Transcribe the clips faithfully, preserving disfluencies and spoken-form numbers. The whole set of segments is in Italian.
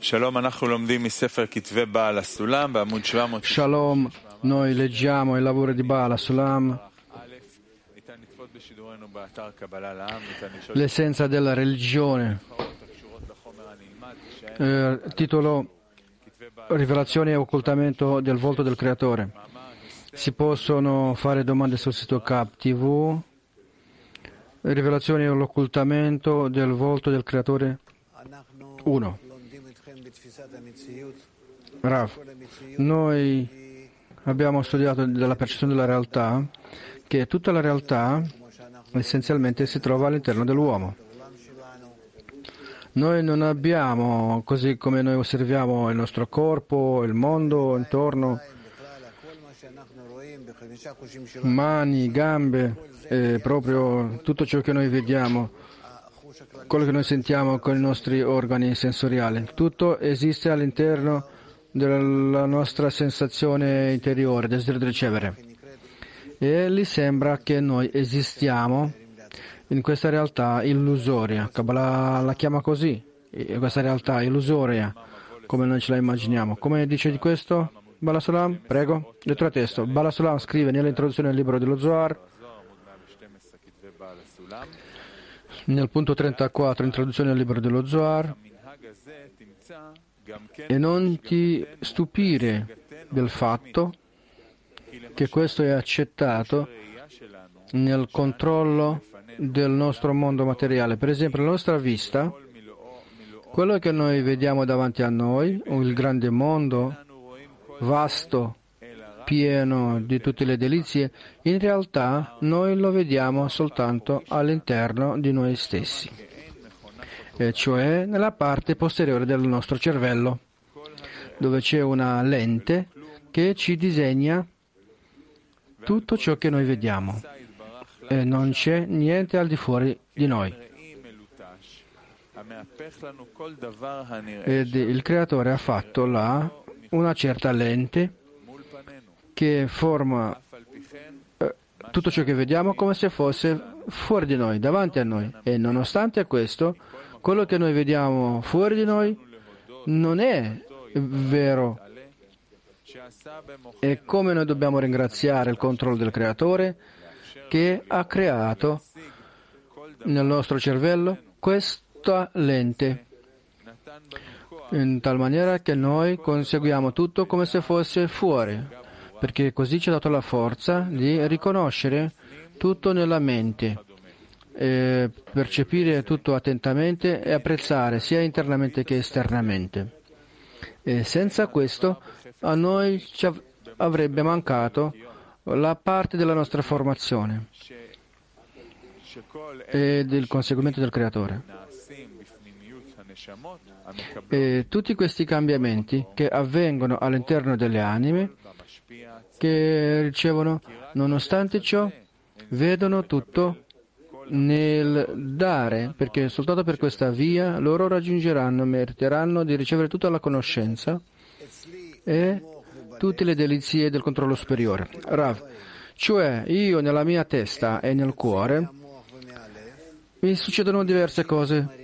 Shalom, noi leggiamo il lavoro di Baal HaSulam, l'essenza della religione, eh, titolo Rivelazione e occultamento del volto del Creatore. Si possono fare domande sul sito K T V. Rivelazione e l'occultamento del volto del Creatore uno. Rav, noi abbiamo studiato della percezione della realtà che tutta la realtà essenzialmente si trova all'interno dell'uomo. Noi non abbiamo, così come noi osserviamo il nostro corpo, il mondo intorno, mani, gambe, eh, proprio tutto ciò che noi vediamo, quello che noi sentiamo con i nostri organi sensoriali. Tutto esiste all'interno della nostra sensazione interiore, desiderio di ricevere. E gli sembra che noi esistiamo in questa realtà illusoria. Kabbalah la chiama così, questa realtà illusoria, come noi ce la immaginiamo. Come dice di questo Baal HaSulam? Prego. Lettera testo. Baal HaSulam scrive nell'introduzione del libro dello Zohar, nel punto trentaquattro, introduzione al libro dello Zohar, e non ti stupire del fatto che questo è accettato nel controllo del nostro mondo materiale. Per esempio, la nostra vista, quello che noi vediamo davanti a noi, il grande mondo, vasto, pieno di tutte le delizie, in realtà noi lo vediamo soltanto all'interno di noi stessi, e cioè nella parte posteriore del nostro cervello, dove c'è una lente che ci disegna tutto ciò che noi vediamo e non c'è niente al di fuori di noi. Ed il Creatore ha fatto là una certa lente che forma eh, tutto ciò che vediamo come se fosse fuori di noi, davanti a noi. E nonostante questo, quello che noi vediamo fuori di noi non è vero. E come noi dobbiamo ringraziare il controllo del Creatore che ha creato nel nostro cervello questa lente, in tal maniera che noi conseguiamo tutto come se fosse fuori, perché così ci ha dato la forza di riconoscere tutto nella mente, e percepire tutto attentamente e apprezzare sia internamente che esternamente. E senza questo a noi ci av- avrebbe mancato la parte della nostra formazione e del conseguimento del Creatore. E tutti questi cambiamenti che avvengono all'interno delle anime, che ricevono, nonostante ciò, vedono tutto nel dare, perché soltanto per questa via loro raggiungeranno, meriteranno di ricevere tutta la conoscenza e tutte le delizie del controllo superiore. Rav, cioè io nella mia testa e nel cuore mi succedono diverse cose.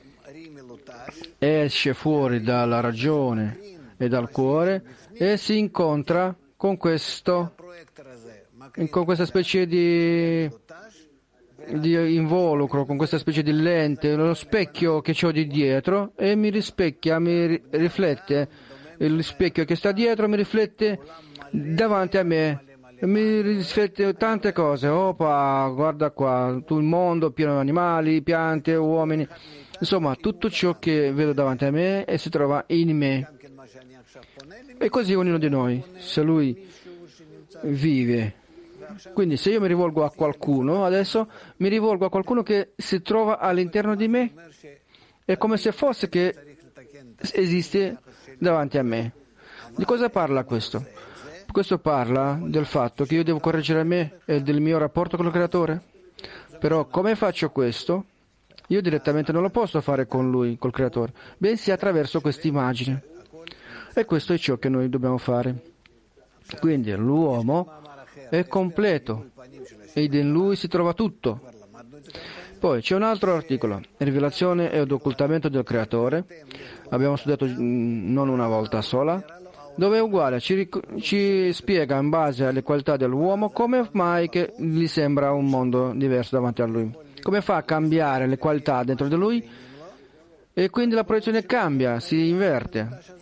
Esce fuori dalla ragione e dal cuore e si incontra con questo, con questa specie di, di involucro, con questa specie di lente, lo specchio che ho di dietro, e mi rispecchia, mi riflette, il specchio che sta dietro mi riflette davanti a me, mi riflette tante cose. Opa, guarda qua, tutto il mondo pieno di animali, piante, uomini, insomma tutto ciò che vedo davanti a me e si trova in me. E così ognuno di noi, se lui vive. Quindi se io mi rivolgo a qualcuno, adesso mi rivolgo a qualcuno che si trova all'interno di me, è come se fosse che esiste davanti a me. Di cosa parla questo? Questo parla del fatto che io devo correggere me e del mio rapporto con il Creatore. Però come faccio questo? Io direttamente non lo posso fare con lui, col Creatore, bensì attraverso questa immagine. E questo è ciò che noi dobbiamo fare. Quindi l'uomo è completo ed in lui si trova tutto. Poi c'è un altro articolo, rivelazione ed occultamento del creatore. Abbiamo studiato non una volta sola, dove è uguale, ci, ci spiega in base alle qualità dell'uomo come mai che gli sembra un mondo diverso davanti a lui. Come fa a cambiare le qualità dentro di lui e quindi la proiezione cambia, si inverte.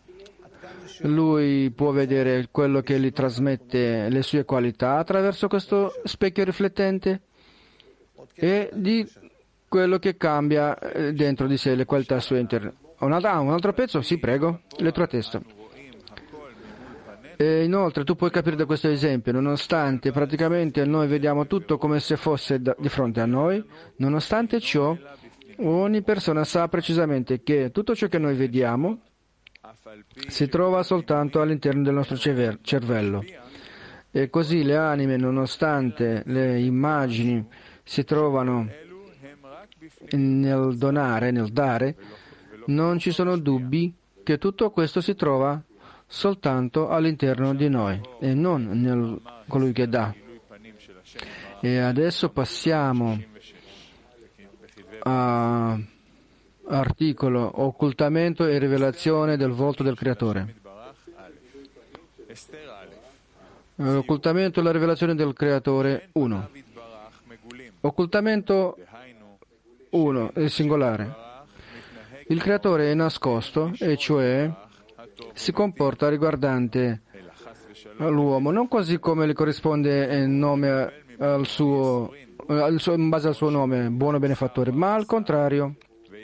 Lui può vedere quello che gli trasmette le sue qualità attraverso questo specchio riflettente e di quello che cambia dentro di sé le qualità sue interne. Un altro, ah, un altro pezzo? Sì, prego. Lettura-testo. E inoltre tu puoi capire da questo esempio, nonostante praticamente noi vediamo tutto come se fosse da, di fronte a noi, nonostante ciò, ogni persona sa precisamente che tutto ciò che noi vediamo si trova soltanto all'interno del nostro cervello. E così le anime, nonostante le immagini si trovano nel donare, nel dare, non ci sono dubbi che tutto questo si trova soltanto all'interno di noi e non nel colui che dà. E adesso passiamo a articolo occultamento e rivelazione del volto del creatore. Occultamento e la rivelazione del creatore uno. Occultamento uno, è singolare. Il creatore è nascosto, e cioè si comporta riguardante all'uomo, non così come le corrisponde in nome al suo, in base al suo nome, buono benefattore, ma al contrario.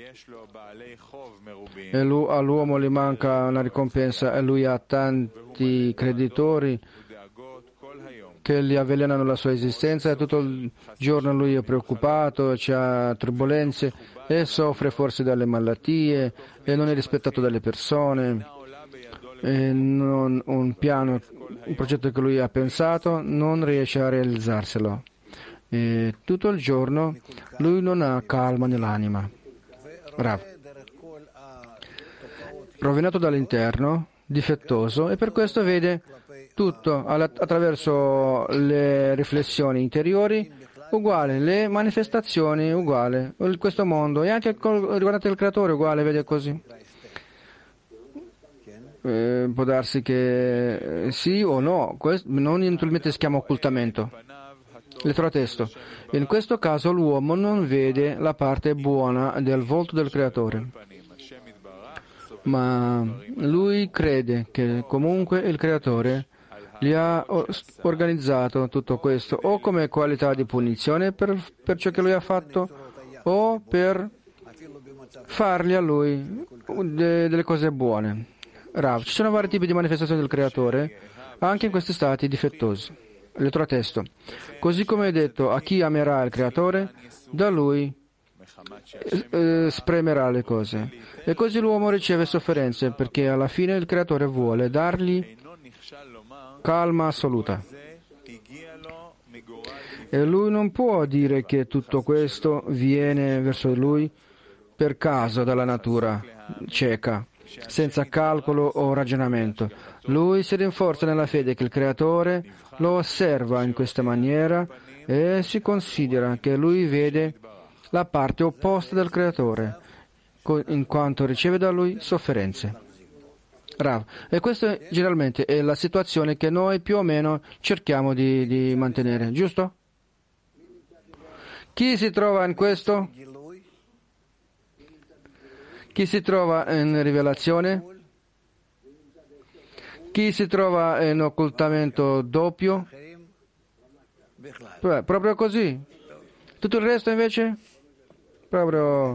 E all'uomo gli manca una ricompensa e lui ha tanti creditori che gli avvelenano la sua esistenza e tutto il giorno lui è preoccupato, ha turbolenze e soffre forse dalle malattie e non è rispettato dalle persone e non, un piano, un progetto che lui ha pensato non riesce a realizzarselo e tutto il giorno lui non ha calma nell'anima. Rav. Rovinato dall'interno, difettoso, e per questo vede tutto attraverso le riflessioni interiori uguale, le manifestazioni uguale, questo mondo, e anche riguardante il creatore uguale, vede così. Eh, può darsi che eh, sì o no, questo non naturalmente si chiama occultamento. Lettera testo. In questo caso l'uomo non vede la parte buona del volto del creatore, ma lui crede che comunque il creatore gli ha organizzato tutto questo o come qualità di punizione per, per ciò che lui ha fatto o per fargli a lui de, delle cose buone. Rav, ci sono vari tipi di manifestazioni del creatore anche in questi stati difettosi. Lettera testo. Così come è detto, a chi amerà il creatore, da lui eh, spremerà le cose. E così l'uomo riceve sofferenze, perché alla fine il creatore vuole dargli calma assoluta. E lui non può dire che tutto questo viene verso lui per caso dalla natura cieca, senza calcolo o ragionamento. Lui si rinforza nella fede che il creatore lo osserva in questa maniera e si considera che lui vede la parte opposta del creatore, in quanto riceve da lui sofferenze. Rav. E questa generalmente è la situazione che noi più o meno cerchiamo di, di mantenere, giusto? Chi si trova in questo? Chi si trova in rivelazione? Chi si trova in occultamento doppio? Beh, proprio così. Tutto il resto invece? Proprio...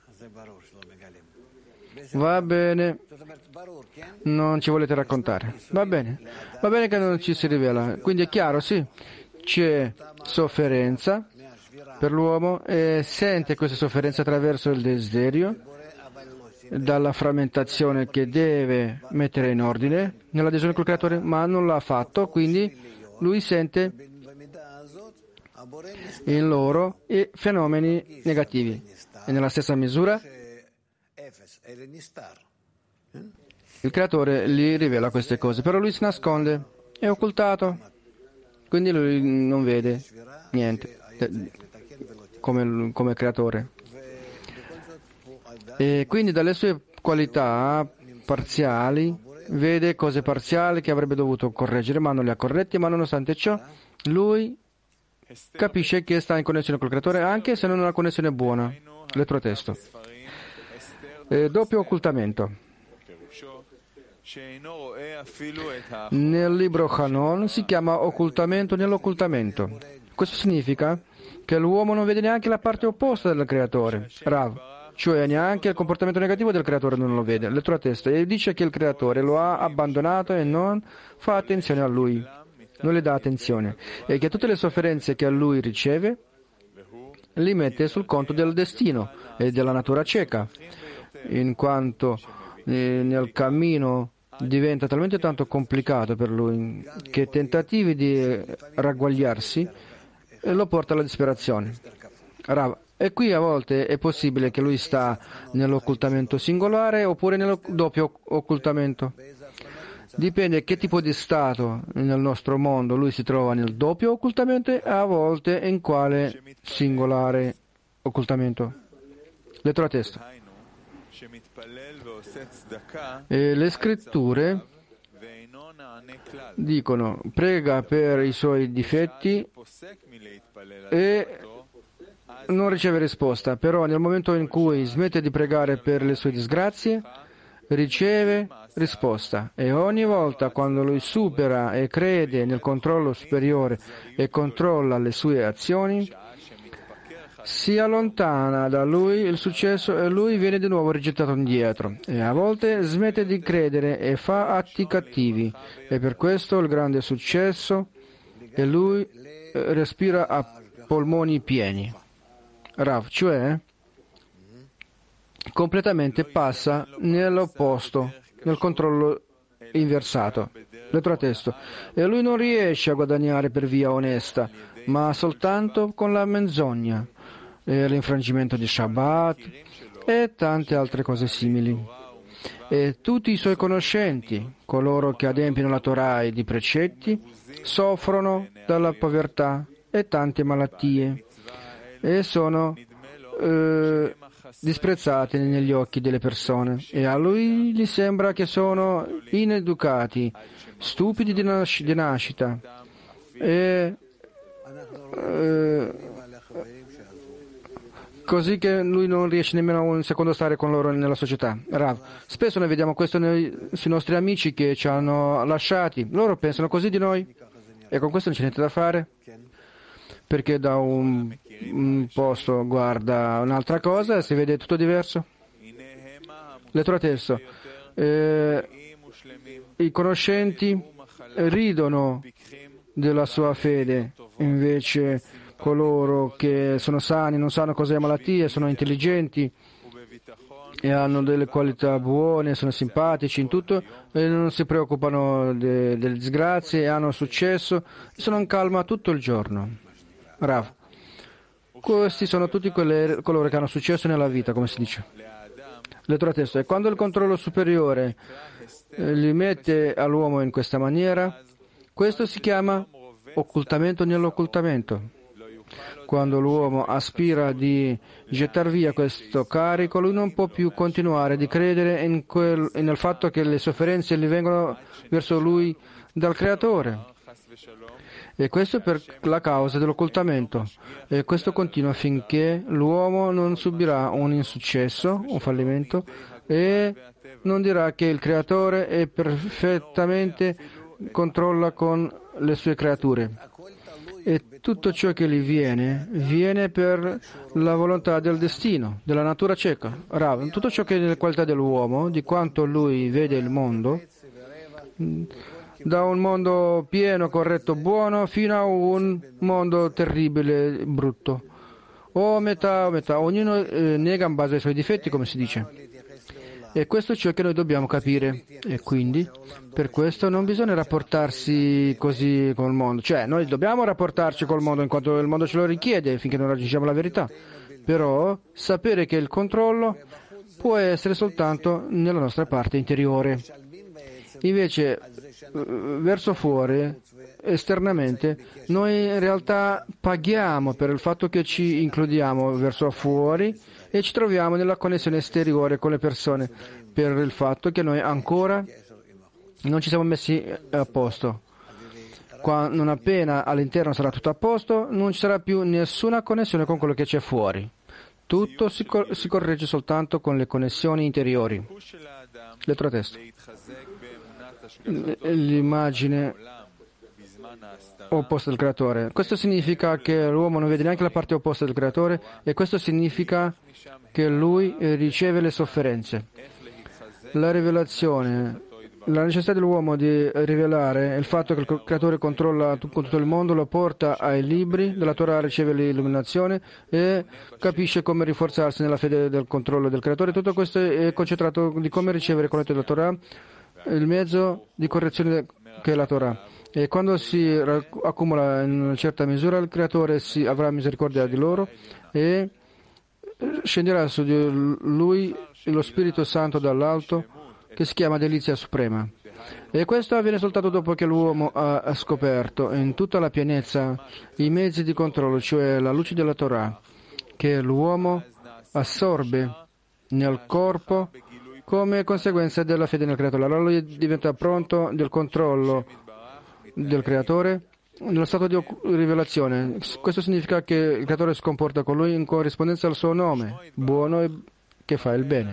Va bene. Non ci volete raccontare. Va bene. Va bene che non ci si rivela. Quindi è chiaro, sì. C'è sofferenza per l'uomo e sente questa sofferenza attraverso il desiderio, dalla frammentazione che deve mettere in ordine nell'adesione col creatore, ma non l'ha fatto, quindi lui sente in loro i fenomeni negativi e nella stessa misura il creatore gli rivela queste cose, però lui si nasconde, è occultato, quindi lui non vede niente. come, come creatore. E quindi dalle sue qualità parziali vede cose parziali che avrebbe dovuto correggere, ma non le ha corrette, ma nonostante ciò lui capisce che sta in connessione col creatore anche se non è una connessione buona. Lettero testo. Eh, doppio occultamento. Nel libro Hanon si chiama occultamento nell'occultamento. Questo significa che l'uomo non vede neanche la parte opposta del creatore, Rav, cioè neanche il comportamento negativo del creatore non lo vede. Lettera testo. E dice che il creatore lo ha abbandonato e non fa attenzione a lui, non le dà attenzione, e che tutte le sofferenze che a lui riceve li mette sul conto del destino e della natura cieca, in quanto eh, nel cammino diventa talmente tanto complicato per lui che tentativi di ragguagliarsi eh, lo porta alla disperazione. Rav, e qui a volte è possibile che lui sta nell'occultamento singolare oppure nel doppio occultamento. Dipende che tipo di stato nel nostro mondo lui si trova, nel doppio occultamento e a volte in quale singolare occultamento. Lettera testo. E le scritture dicono prega per i suoi difetti e non riceve risposta, però nel momento in cui smette di pregare per le sue disgrazie riceve risposta, e ogni volta quando lui supera e crede nel controllo superiore e controlla le sue azioni, si allontana da lui il successo e lui viene di nuovo rigettato indietro, e a volte smette di credere e fa atti cattivi, e per questo il grande successo e lui respira a polmoni pieni. Rav, cioè completamente passa nell'opposto, nel controllo inversato. Lettera testo. E lui non riesce a guadagnare per via onesta, ma soltanto con la menzogna, e l'infrangimento di Shabbat e tante altre cose simili. E tutti i suoi conoscenti, coloro che adempiono la Torah e i precetti, soffrono dalla povertà e tante malattie e sono eh, disprezzati negli occhi delle persone, e a lui gli sembra che sono ineducati, stupidi di, nasc- di nascita e eh, così che lui non riesce nemmeno un secondo a stare con loro nella società. Rav, spesso noi vediamo questo nei, sui nostri amici che ci hanno lasciati, loro pensano così di noi e con questo non c'è niente da fare, perché da un, un posto guarda un'altra cosa e si vede tutto diverso. Lettera testo. Eh, I conoscenti ridono della sua fede, invece coloro che sono sani, non sanno cos'è malattia, sono intelligenti e hanno delle qualità buone, sono simpatici in tutto e non si preoccupano de, delle disgrazie, hanno successo e sono in calma tutto il giorno. Rav, questi sono tutti quelle, coloro che hanno successo nella vita, come si dice. Lettera testo. E quando il controllo superiore eh, li mette all'uomo in questa maniera, questo si chiama occultamento nell'occultamento. Quando l'uomo aspira di gettar via questo carico, lui non può più continuare di credere in quel, nel fatto che le sofferenze gli vengono verso lui dal Creatore. E questo è per la causa dell'occultamento. E questo continua finché l'uomo non subirà un insuccesso, un fallimento, e non dirà che il Creatore è perfettamente controlla con le sue creature. E tutto ciò che gli viene, viene per la volontà del destino, della natura cieca. Rav, tutto ciò che è nelle qualità dell'uomo, di quanto lui vede il mondo, da un mondo pieno, corretto, buono, fino a un mondo terribile, brutto. O metà o metà. Ognuno eh, nega in base ai suoi difetti, come si dice. E questo è ciò che noi dobbiamo capire. E quindi, per questo non bisogna rapportarsi così col mondo. Cioè, noi dobbiamo rapportarci col mondo in quanto il mondo ce lo richiede, finché non raggiungiamo la verità. Però, sapere che il controllo può essere soltanto nella nostra parte interiore. Invece, verso fuori, esternamente, noi in realtà paghiamo per il fatto che ci includiamo verso fuori e ci troviamo nella connessione esteriore con le persone, per il fatto che noi ancora non ci siamo messi a posto. Quando, non appena all'interno sarà tutto a posto, non ci sarà più nessuna connessione con quello che c'è fuori. Tutto si, cor- si corregge soltanto con le connessioni interiori. Lettera testo. L'immagine opposta del creatore. Questo significa che l'uomo non vede neanche la parte opposta del creatore e questo significa che lui riceve le sofferenze. La rivelazione, la necessità dell'uomo di rivelare il fatto che il creatore controlla tutto il mondo lo porta ai libri della Torah, riceve l'illuminazione e capisce come rinforzarsi nella fede del controllo del creatore. Tutto questo è concentrato di come ricevere con la Torah il mezzo di correzione che è la Torah. E quando si accumula in una certa misura, il creatore si avrà misericordia di loro e scenderà su di lui lo Spirito Santo dall'alto, che si chiama delizia suprema. E questo avviene soltanto dopo che l'uomo ha scoperto in tutta la pienezza i mezzi di controllo, cioè la luce della Torah, che l'uomo assorbe nel corpo come conseguenza della fede nel Creatore. Allora lui diventa pronto del controllo del Creatore nello stato di rivelazione. Questo significa che il Creatore si comporta con lui in corrispondenza al suo nome, buono e che fa il bene.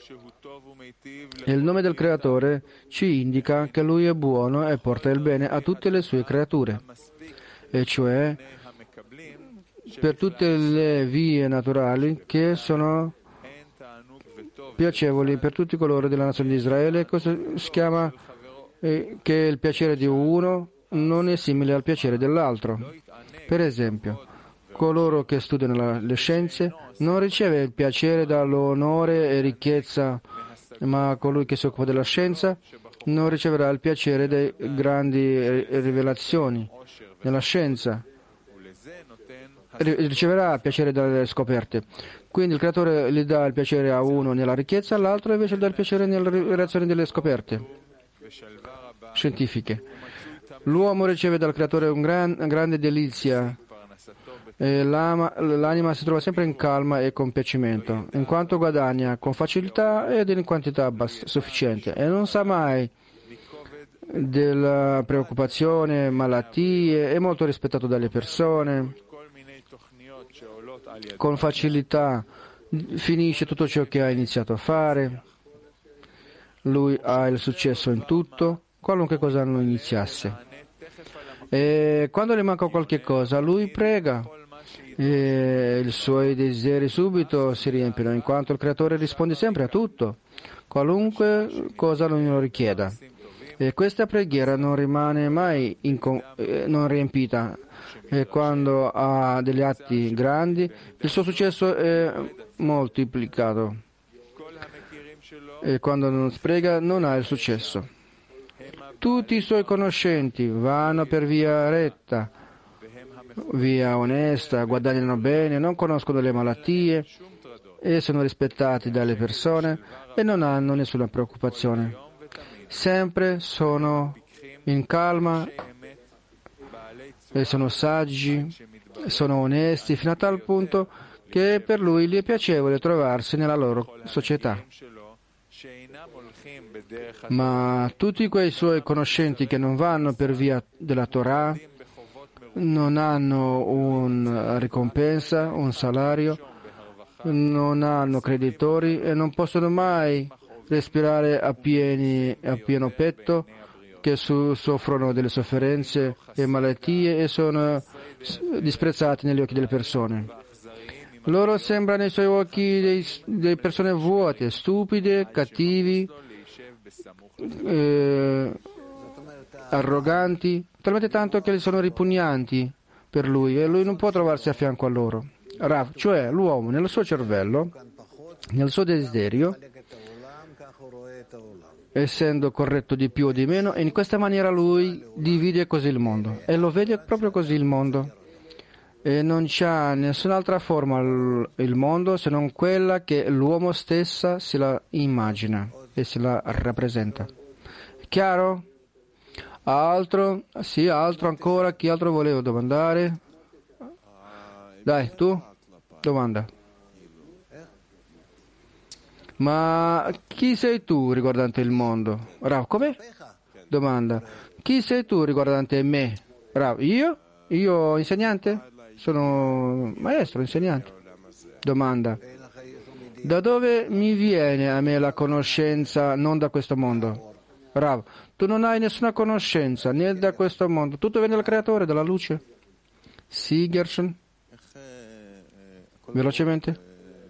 E il nome del Creatore ci indica che lui è buono e porta il bene a tutte le sue creature, e cioè per tutte le vie naturali che sono piacevoli per tutti coloro della nazione di Israele. Questo si chiama eh, che il piacere di uno non è simile al piacere dell'altro. Per esempio, coloro che studiano le scienze non riceve il piacere dall'onore e ricchezza, ma colui che si occupa della scienza non riceverà il piacere delle grandi rivelazioni nella scienza, riceverà il piacere dalle scoperte. Quindi il Creatore gli dà il piacere a uno nella ricchezza, all'altro invece dà il piacere nella rivelazione delle scoperte scientifiche. L'uomo riceve dal Creatore un gran, una grande delizia e l'anima si trova sempre in calma e compiacimento, in quanto guadagna con facilità ed in quantità bass- sufficiente e non sa mai della preoccupazione, malattie, è molto rispettato dalle persone, con facilità finisce tutto ciò che ha iniziato a fare, lui ha il successo in tutto, qualunque cosa non iniziasse. E quando le manca qualche cosa, lui prega e i suoi desideri subito si riempiono, in quanto il Creatore risponde sempre a tutto, qualunque cosa lui lo richieda. E questa preghiera non rimane mai incom- eh, non riempita. E quando ha degli atti grandi, il suo successo è moltiplicato. E quando non prega, non ha il successo. Tutti i suoi conoscenti vanno per via retta, via onesta, guadagnano bene, non conoscono le malattie e sono rispettati dalle persone e non hanno nessuna preoccupazione. Sempre sono in calma e sono saggi, sono onesti fino a tal punto che per lui gli è piacevole trovarsi nella loro società. Ma tutti quei suoi conoscenti che non vanno per via della Torah non hanno una ricompensa, un salario, non hanno creditori e non possono mai respirare a, pieni, a pieno petto, che su, soffrono delle sofferenze e malattie e sono disprezzati negli occhi delle persone. Loro sembrano ai suoi occhi dei, delle persone vuote, stupide, cattivi, eh, arroganti, talmente tanto che sono ripugnanti per lui e lui non può trovarsi a fianco a loro. Rav, cioè l'uomo nel suo cervello, nel suo desiderio, essendo corretto di più o di meno, e in questa maniera lui divide così il mondo e lo vede proprio così il mondo. E non c'ha nessun'altra forma il mondo se non quella che l'uomo stessa se la immagina e se la rappresenta. Chiaro? Altro? Sì, altro ancora. Chi altro voleva domandare? Dai, tu? Domanda. Ma chi sei tu riguardante il mondo? Rav, come? Domanda. Chi sei tu riguardante me? Rav, io? Io insegnante? Sono maestro, insegnante. Domanda. Da dove mi viene a me la conoscenza non da questo mondo? Rav, tu non hai nessuna conoscenza né da questo mondo. Tutto viene dal creatore, dalla luce. Sì, Gershon? Velocemente.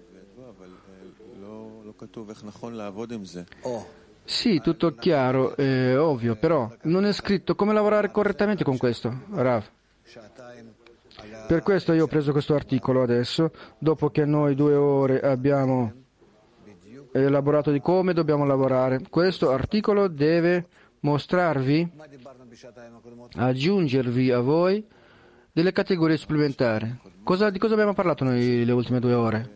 Sì, tutto chiaro, è ovvio, però non è scritto come lavorare correttamente con questo, Rav. Per questo io ho preso questo articolo adesso, dopo che noi due ore abbiamo elaborato di come dobbiamo lavorare. Questo articolo deve mostrarvi, aggiungervi a voi delle categorie supplementari. Cosa, di cosa abbiamo parlato noi le ultime due ore?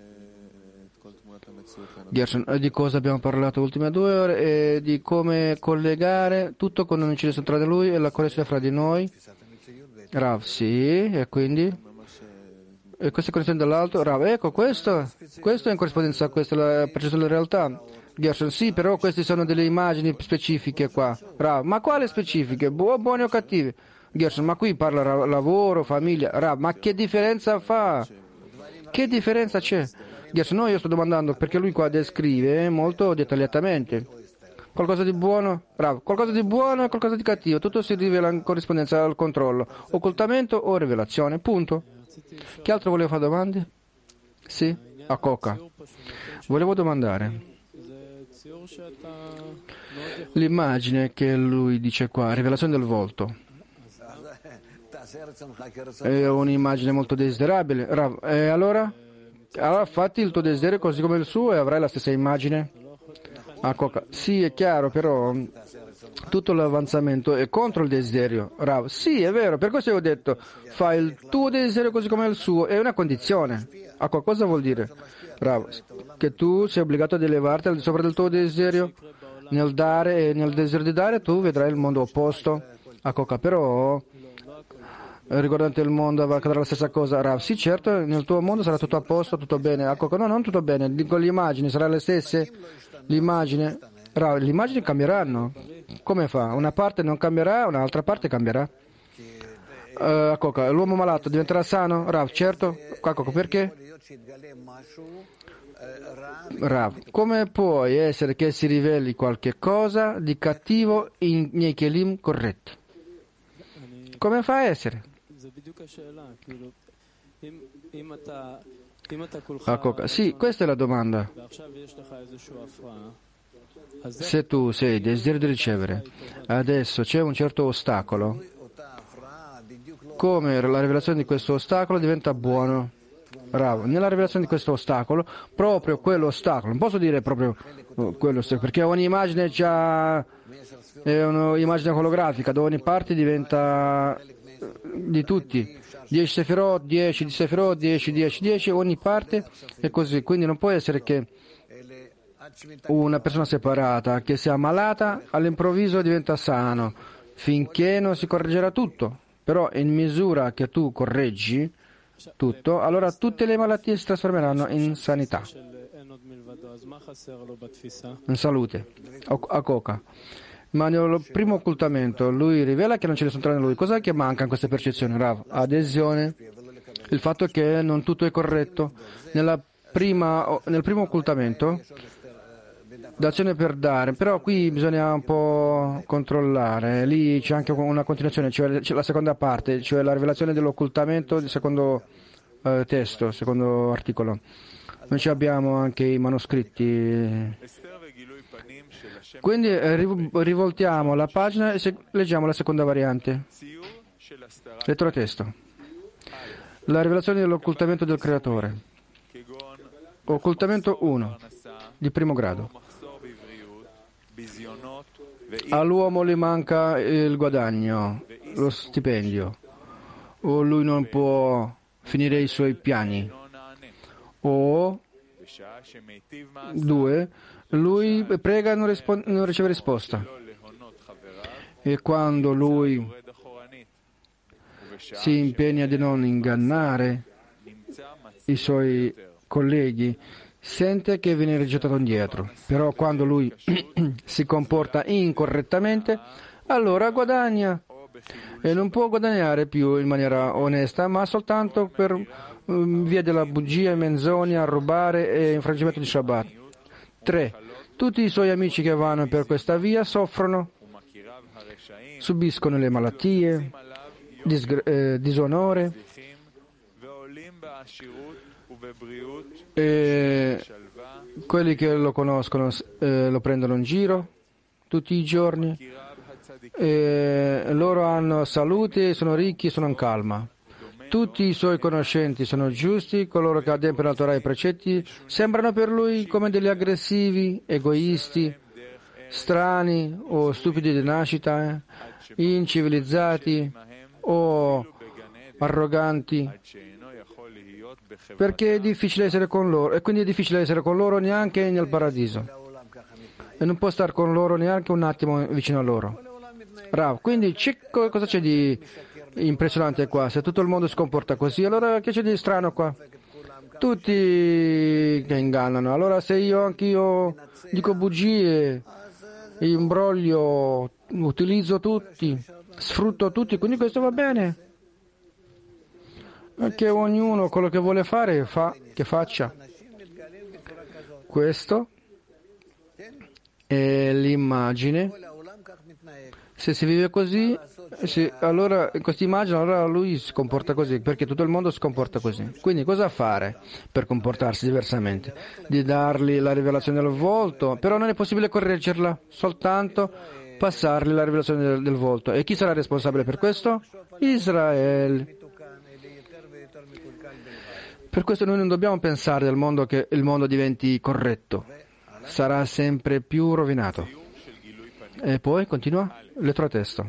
Gershon, di cosa abbiamo parlato le ultime due ore e di come collegare tutto con l'omicidio tra di lui e la connessione fra di noi. Rav, sì, e quindi? E questa è connessione dall'alto? Rav, ecco, questo, questo è in corrispondenza a questa, la percezione della realtà. Gershon, sì, però queste sono delle immagini specifiche qua. Rav, ma quali specifiche? Bu- buone o cattive? Gershon, ma qui parla ra- lavoro, famiglia. Rav, ma che differenza fa? Che differenza c'è? Gershon, no, io sto domandando perché lui qua descrive molto dettagliatamente. Qualcosa di buono? Bravo. Qualcosa di buono e qualcosa di cattivo. Tutto si rivela in corrispondenza al controllo. Occultamento o rivelazione. Punto. Chi altro voleva fare domande? Sì? A Coca. Volevo domandare. L'immagine che lui dice qua, rivelazione del volto. È un'immagine molto desiderabile. Rav, e allora? Allora fatti il tuo desiderio così come il suo e avrai la stessa immagine. Ah, Coca. Sì, è chiaro, però tutto l'avanzamento è contro il desiderio. Rav, sì, è vero, per questo io ho detto, fai il tuo desiderio così come il suo, è una condizione. Ah, cosa vuol dire? Rav, che tu sei obbligato ad elevarti al di sopra del tuo desiderio, nel dare e nel desiderio di dare tu vedrai il mondo opposto. Ah, Coca, però riguardante il mondo accadrà la stessa cosa. Rav, sì, certo, nel tuo mondo sarà tutto a posto, tutto bene. Ah, Coca, no, non tutto bene, dico le immagini saranno le stesse. L'immagine, Rav, le immagini cambieranno. Come fa? Una parte non cambierà, un'altra parte cambierà. Uh, Coca, l'uomo malato diventerà sano? Rav, certo. Coca, perché? Rav, come può essere che si riveli qualche cosa di cattivo in, nei kelim corretti? Come fa a essere? Ah, Coca. Sì, questa è la domanda. Se tu sei desiderio di ricevere, adesso c'è un certo ostacolo, come la rivelazione di questo ostacolo diventa buono? Bravo, nella rivelazione di questo ostacolo, proprio quell'ostacolo, non posso dire proprio quello, perché ogni immagine c'ha, è un'immagine olografica, da ogni parte diventa di tutti. dieci Sefirot, dieci di Sefirot, dieci, dieci, dieci, ogni parte è così. Quindi non può essere che una persona separata che sia ammalata all'improvviso diventa sano, finché non si correggerà tutto. Però in misura che tu correggi tutto, allora tutte le malattie si trasformeranno in sanità, in salute, a Coca. Ma nel primo occultamento lui rivela che non ce ne sono tra lui. Cos'è che manca in questa percezione, Rav? Adesione, il fatto che non tutto è corretto. Nella prima, nel primo occultamento, d'azione per dare, però qui bisogna un po' controllare. Lì c'è anche una continuazione, cioè c'è la seconda parte, cioè la rivelazione dell'occultamento del secondo eh, testo, secondo articolo. Noi ci abbiamo anche i manoscritti. Quindi eh, rivoltiamo la pagina e se- leggiamo la seconda variante. Lettera testo. La rivelazione dell'occultamento del creatore. Occultamento uno, di primo grado. All'uomo gli manca il guadagno, lo stipendio, o lui non può finire i suoi piani, o due, lui prega e non, rispon- non riceve risposta. E quando lui si impegna di non ingannare i suoi colleghi, sente che viene rigettato indietro. Però quando lui si comporta incorrettamente, allora guadagna. E non può guadagnare più in maniera onesta, ma soltanto per um, via della bugia, menzogna, rubare e infrangimento di Shabbat. tre. Tutti i suoi amici che vanno per questa via soffrono, subiscono le malattie, disgr- eh, disonore, e quelli che lo conoscono eh, lo prendono in giro tutti i giorni, e loro hanno salute, sono ricchi, sono in calma. Tutti i suoi conoscenti sono giusti, coloro che adempiono la Torah e i precetti sembrano per lui come degli aggressivi, egoisti, strani o stupidi di nascita, eh, incivilizzati o arroganti, perché è difficile essere con loro, e quindi è difficile essere con loro neanche nel paradiso, e non può stare con loro neanche un attimo vicino a loro. Rav, quindi c'è, cosa c'è di impressionante qua? Se tutto il mondo si comporta così, allora che c'è di strano qua? Tutti che ingannano. Allora se io anch'io dico bugie, imbroglio, utilizzo tutti, sfrutto tutti, quindi questo va bene. Che ognuno quello che vuole fare fa, che faccia. Questo è l'immagine. Se si vive così, se, allora in questa immagine allora lui si comporta così, perché tutto il mondo si comporta così. Quindi cosa fare per comportarsi diversamente? Di dargli la rivelazione del volto, però non è possibile correggerla, soltanto passargli la rivelazione del, del volto. E chi sarà responsabile per questo? Israele. Per questo noi non dobbiamo pensare del mondo che il mondo diventi corretto, sarà sempre più rovinato. E poi continua, lettera a testo.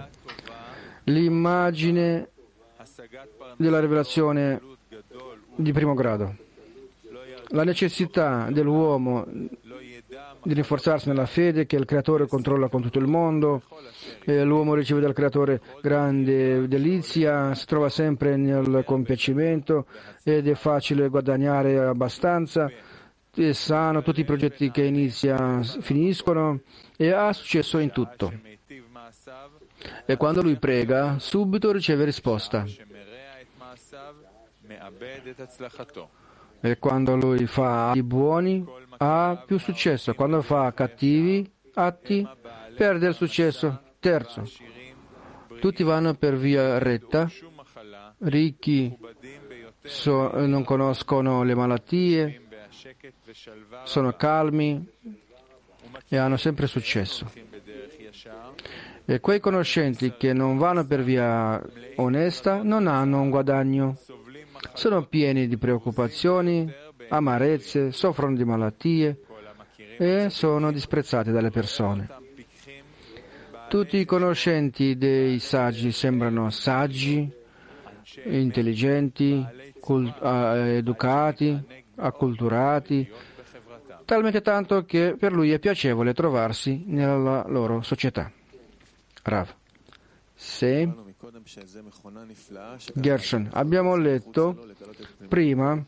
L'immagine della rivelazione di primo grado. La necessità dell'uomo di rinforzarsi nella fede che il Creatore controlla con tutto il mondo, e l'uomo riceve dal Creatore grande delizia, si trova sempre nel compiacimento ed è facile guadagnare abbastanza, è sano, tutti i progetti che inizia finiscono e ha successo in tutto. E quando lui prega, subito riceve risposta. E quando lui fa atti buoni, ha più successo. Quando fa cattivi atti, perde il successo. Terzo, tutti vanno per via retta, ricchi so, non conoscono le malattie, sono calmi e hanno sempre successo. E quei conoscenti che non vanno per via onesta non hanno un guadagno, sono pieni di preoccupazioni, amarezze, soffrono di malattie e sono disprezzati dalle persone. Tutti i conoscenti dei saggi sembrano saggi, intelligenti, cult- educati, acculturati, talmente tanto che per lui è piacevole trovarsi nella loro società. Rav. Se Gershon, abbiamo letto prima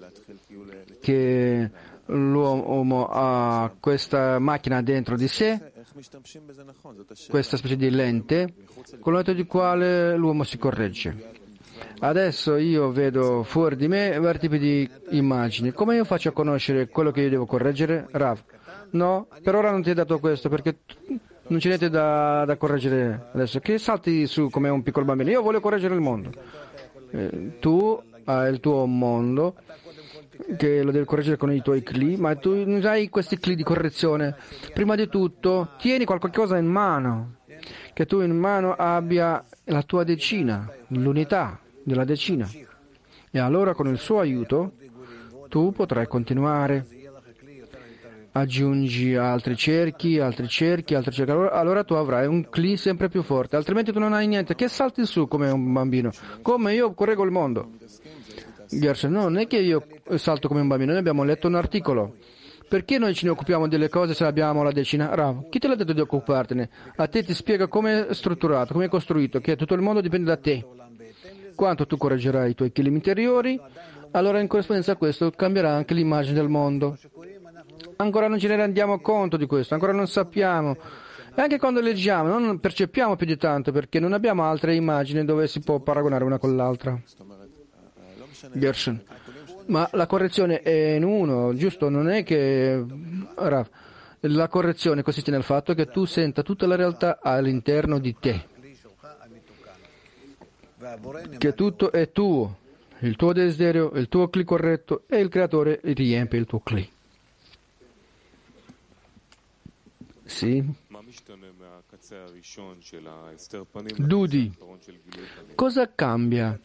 che l'uomo ha questa macchina dentro di sé, questa specie di lente, con l'aiuto di quale l'uomo si corregge. Adesso io vedo fuori di me vari tipi di immagini. Come io faccio a conoscere quello che io devo correggere? Rav, no, per ora non ti ho dato questo perché non c'è niente da, da correggere adesso. Che salti su come un piccolo bambino. Io voglio correggere il mondo. Eh, tu hai il tuo mondo che lo devi correggere con i tuoi cli, ma tu non hai questi cli di correzione. Prima di tutto, tieni qualcosa in mano, che tu in mano abbia la tua decina, l'unità della decina. E allora con il suo aiuto tu potrai continuare. Aggiungi altri cerchi, altri cerchi, altri cerchi, allora, allora tu avrai un cli sempre più forte, altrimenti tu non hai niente, che salti su come un bambino, come io correggo il mondo. Gershon, no, non è che io salto come un bambino, noi abbiamo letto un articolo, Perché noi ce ne occupiamo delle cose se abbiamo la decina? Rav, chi te l'ha detto di occupartene? A te ti spiega come è strutturato, come è costruito, che tutto il mondo dipende da te. Quanto tu correggerai i tuoi chili interiori, allora in corrispondenza a questo cambierà anche l'immagine del mondo. Ancora non ce ne rendiamo conto di questo, ancora non sappiamo. E anche quando leggiamo non percepiamo più di tanto perché non abbiamo altre immagini dove si può paragonare una con l'altra. Gershon. Ma la correzione è in uno, giusto? Non è che Rav, la correzione consiste nel fatto che tu senta tutta la realtà all'interno di te, che tutto è tuo, il tuo desiderio, il tuo cli corretto e il creatore riempie il tuo cli. Sì. Dudi, cosa cambia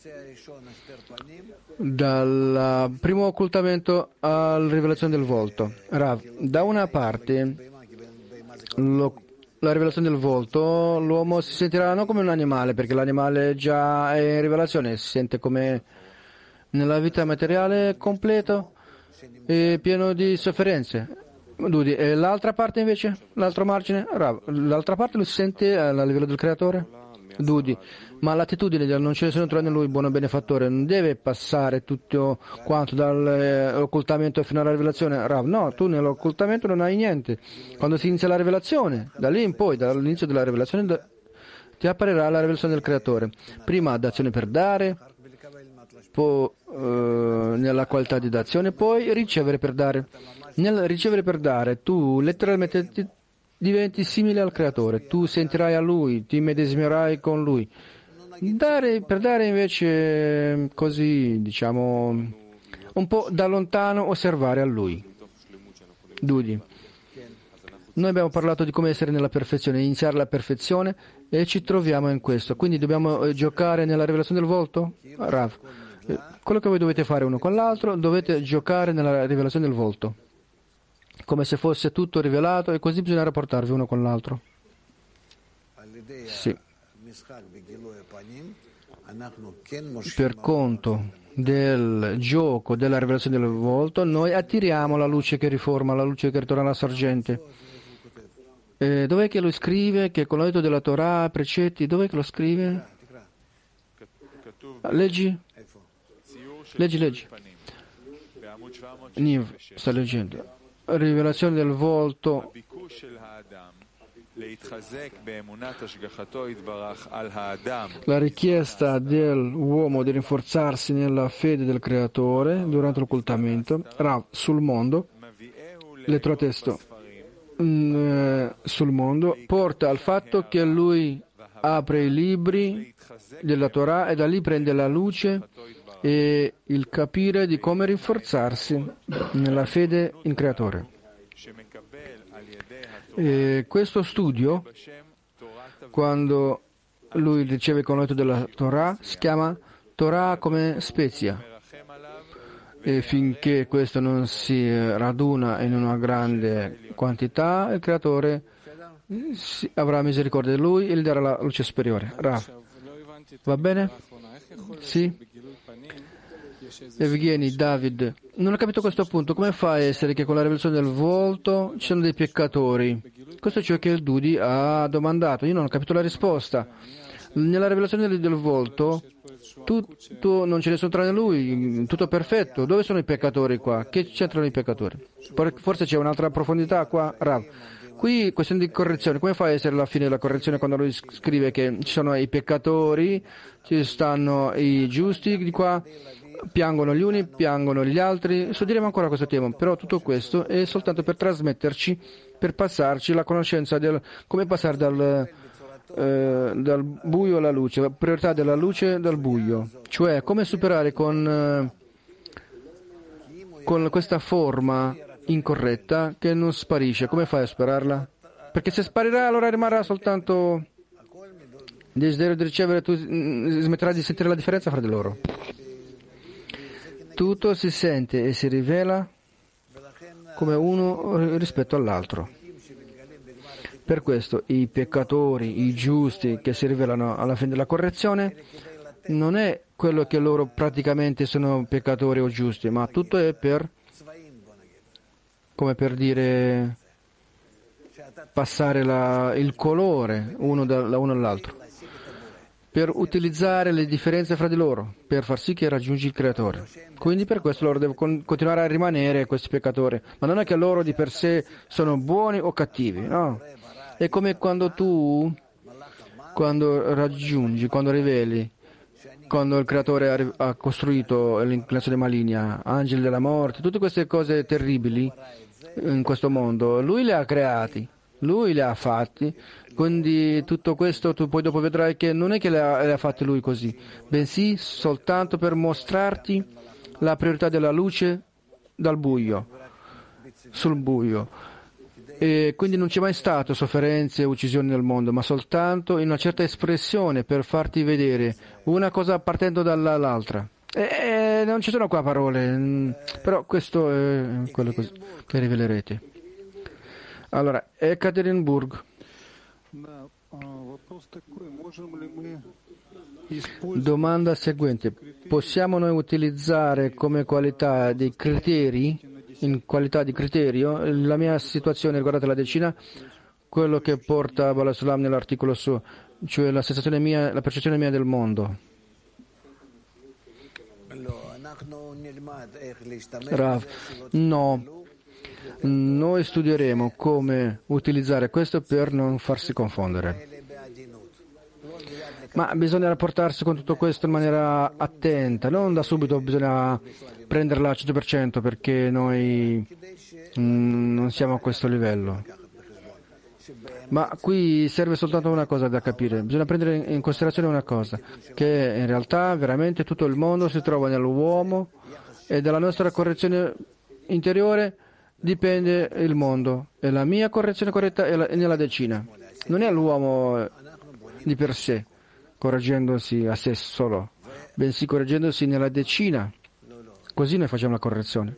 dal primo occultamento alla rivelazione del volto? Rav, da una parte lo, la rivelazione del volto, l'uomo si sentirà non come un animale, perché l'animale già è in rivelazione, si sente come nella vita materiale completo e pieno di sofferenze. Dudi, e l'altra parte invece? L'altro margine? Rav, l'altra parte lo si sente a livello del creatore? Dudi, ma l'attitudine del non c'è nessuno tranne lui, buono benefattore, non deve passare tutto quanto dall'occultamento fino alla rivelazione? Rav, no, tu nell'occultamento non hai niente. Quando si inizia la rivelazione, da lì in poi, dall'inizio della rivelazione, ti apparirà la rivelazione del creatore. Prima d'azione per dare, poi eh, nella qualità di d'azione, poi ricevere per dare. Nel ricevere per dare, tu letteralmente ti diventi simile al creatore, tu sentirai a lui, ti medesimerai con lui. Dare, per dare invece così, diciamo, un po' da lontano osservare a lui. Dudi. Noi abbiamo parlato di come essere nella perfezione, iniziare la perfezione e ci troviamo in questo. Quindi dobbiamo eh, giocare nella rivelazione del volto? Rav, eh, quello che voi dovete fare uno con l'altro, dovete giocare nella rivelazione del volto, come se fosse tutto rivelato, e così bisogna rapportarvi uno con l'altro. Sì. Per conto del gioco della rivelazione del volto, noi attiriamo la luce che riforma, la luce che ritorna alla sorgente. Eh, dov'è che lo scrive? Che con l'aiuto della Torah, precetti, dov'è che lo scrive? Leggi? Leggi, leggi. Niv sta leggendo. Rivelazione del volto. La richiesta dell'uomo di rinforzarsi nella fede del creatore durante l'occultamento, Rav, sul mondo, lettera testo, mh, sul mondo, porta al fatto che lui apre i libri della Torah e da lì prende la luce e il capire di come rinforzarsi nella fede in creatore. E questo studio, quando lui riceve con l'aiuto della Torah, si chiama Torah come spezia. E finché questo non si raduna in una grande quantità, il creatore avrà misericordia di lui e gli darà la luce superiore. Rav, va bene? Sì? Evgeny, David, non ho capito questo punto. Come fa a essere che con la rivelazione del volto ci sono dei peccatori? Questo è ciò che il Dudi ha domandato. Io non ho capito la risposta. Nella rivelazione del, del volto, tutto, non ce ne sono tranne lui, tutto perfetto. Dove sono i peccatori qua? Che c'entrano i peccatori? Forse c'è un'altra profondità qua, Rav. Qui questione di correzione. Come fa a essere la fine della correzione quando lui scrive che ci sono i peccatori, ci stanno i giusti di qua, piangono gli uni, piangono gli altri? Studieremo ancora questo tema, però tutto questo è soltanto per trasmetterci, per passarci la conoscenza del come passare dal, eh, dal buio alla luce, la priorità della luce dal buio, cioè come superare con, eh, con questa forma incorretta che non sparisce. Come fai a superarla? Perché se sparirà allora rimarrà soltanto desiderio di ricevere, tu smetterai di sentire la differenza fra di loro. Tutto si sente e si rivela come uno rispetto all'altro. Per questo i peccatori, i giusti che si rivelano alla fine della correzione, non è quello che loro praticamente sono peccatori o giusti, ma tutto è per come per dire passare la, il colore uno da uno all'altro, per utilizzare le differenze fra di loro, per far sì che raggiungi il Creatore. Quindi per questo loro devono con, continuare a rimanere questi peccatori, ma non è che loro di per sé sono buoni o cattivi, no? È come quando tu, quando raggiungi, quando riveli, quando il Creatore ha, ha costruito l'inclinazione maligna, angeli della morte, tutte queste cose terribili in questo mondo, Lui le ha creati, Lui le ha fatti, quindi tutto questo tu poi dopo vedrai che non è che le ha, le ha fatte Lui così, bensì soltanto per mostrarti la priorità della luce dal buio, sul buio. E quindi non c'è mai stato sofferenze e uccisioni nel mondo, ma soltanto in una certa espressione per farti vedere una cosa partendo dall'altra. E non ci sono qua parole, però questo è quello che rivelerete. Allora, Ekaterinburg. Domanda seguente. Possiamo noi utilizzare come qualità dei criteri, in qualità di criterio, la mia situazione riguardante la decina, quello che porta Bala Sulam nell'articolo suo, cioè la sensazione mia, la percezione mia del mondo? Rav, no. Noi studieremo come utilizzare questo per non farsi confondere. Ma bisogna rapportarsi con tutto questo in maniera attenta, non da subito bisogna prenderla al cento per cento perché noi mm, non siamo a questo livello. Ma qui serve soltanto una cosa da capire, bisogna prendere in considerazione una cosa, che in realtà veramente tutto il mondo si trova nell'uomo e dalla nostra correzione interiore dipende il mondo e la mia correzione corretta è, la, è nella decina, non è l'uomo di per sé correggendosi a sé solo, bensì correggendosi nella decina, così noi facciamo la correzione.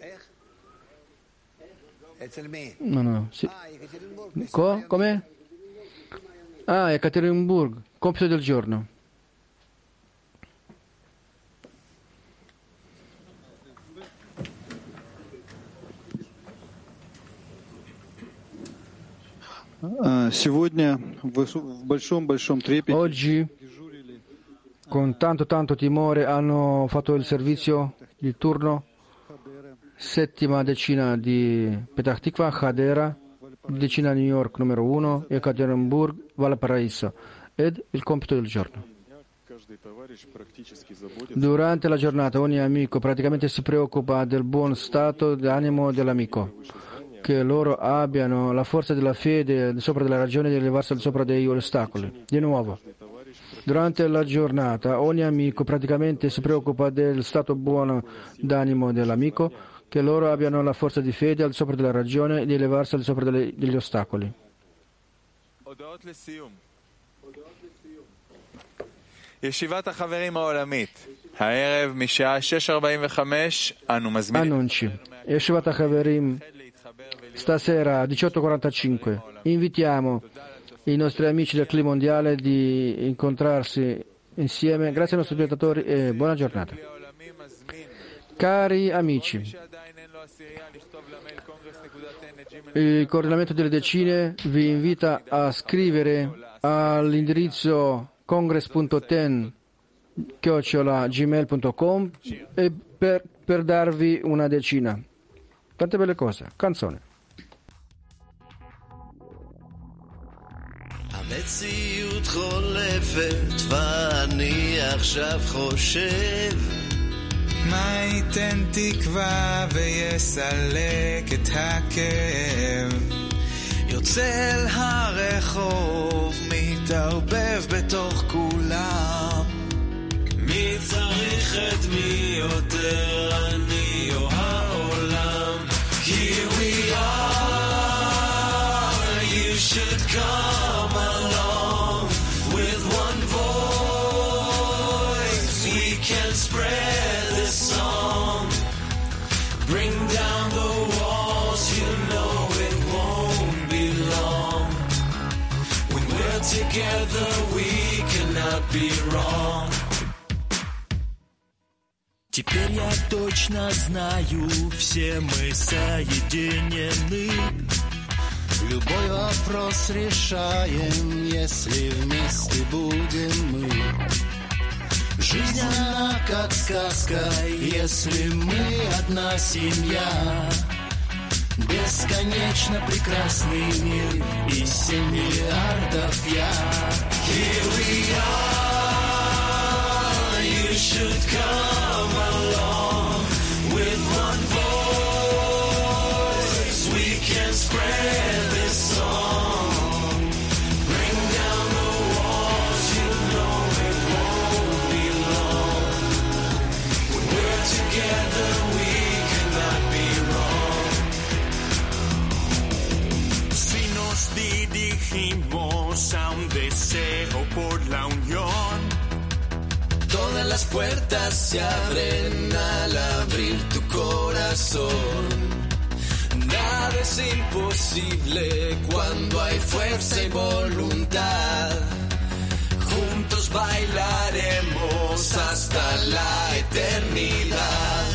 No, no, sì. Co? Com'è? Ah, Ekaterinburg, compito del giorno. Oggi, con tanto tanto timore, hanno fatto il servizio, il turno, settima decina di Petah Tikva, Hadera, decina New York numero uno, Ekaterinburg, Valparaiso, ed il compito del giorno. Durante la giornata ogni amico praticamente si preoccupa del buon stato d'animo dell'amico, che loro abbiano la forza della fede al sopra della ragione di elevarsi al sopra degli ostacoli. Di nuovo, durante la giornata ogni amico praticamente si preoccupa del stato buono d'animo dell'amico, che loro abbiano la forza di fede al sopra della ragione e di elevarsi al sopra delle, degli ostacoli. Annunci. Yeshivat HaChaverim, stasera alle diciotto e quarantacinque invitiamo i nostri amici del Cli Mondiale di incontrarsi insieme. Grazie ai nostri spettatori e buona giornata. Cari amici, il coordinamento delle decine vi invita a scrivere all'indirizzo congress punto ten chiocciola gmail punto com e per, per darvi una decina. Tante belle cose. Canzone. המציאות חולפת ואני עכשיו חושב מה ייתן תקווה ויסלק את הכאב יוצא אל הרחוב מתערבב בתוך כולם מי צריך את מי יותר אני או העולם Here we are You should come along With one voice We can spread this song Bring down the walls You know it won't be long When we're together We cannot be wrong Теперь я точно знаю, все мы соединены. Любой вопрос решаем, если вместе будем мы. Жизнь она как сказка, если мы одна семья. Бесконечно прекрасный мир и семь миллиардов я. Here we are, you should come along. With one voice we can spread this song. Bring down the walls, you know it won't be long. When we're together we cannot be wrong. Si nos dirigimos a un deseo por la unión, todas las puertas se abren al abrir tu corazón. Nada es imposible cuando hay fuerza y voluntad. Juntos bailaremos hasta la eternidad.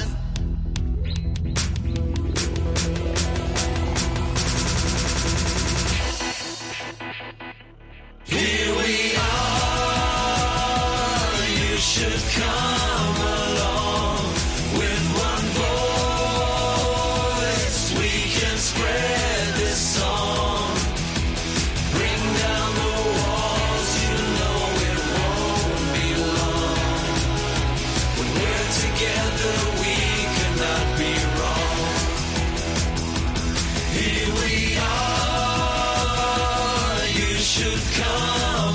here we are, you should come along. With one voice we can spread this song. Bring down the walls, you know it won't be long. When we're together we cannot be wrong. Here we are, you should come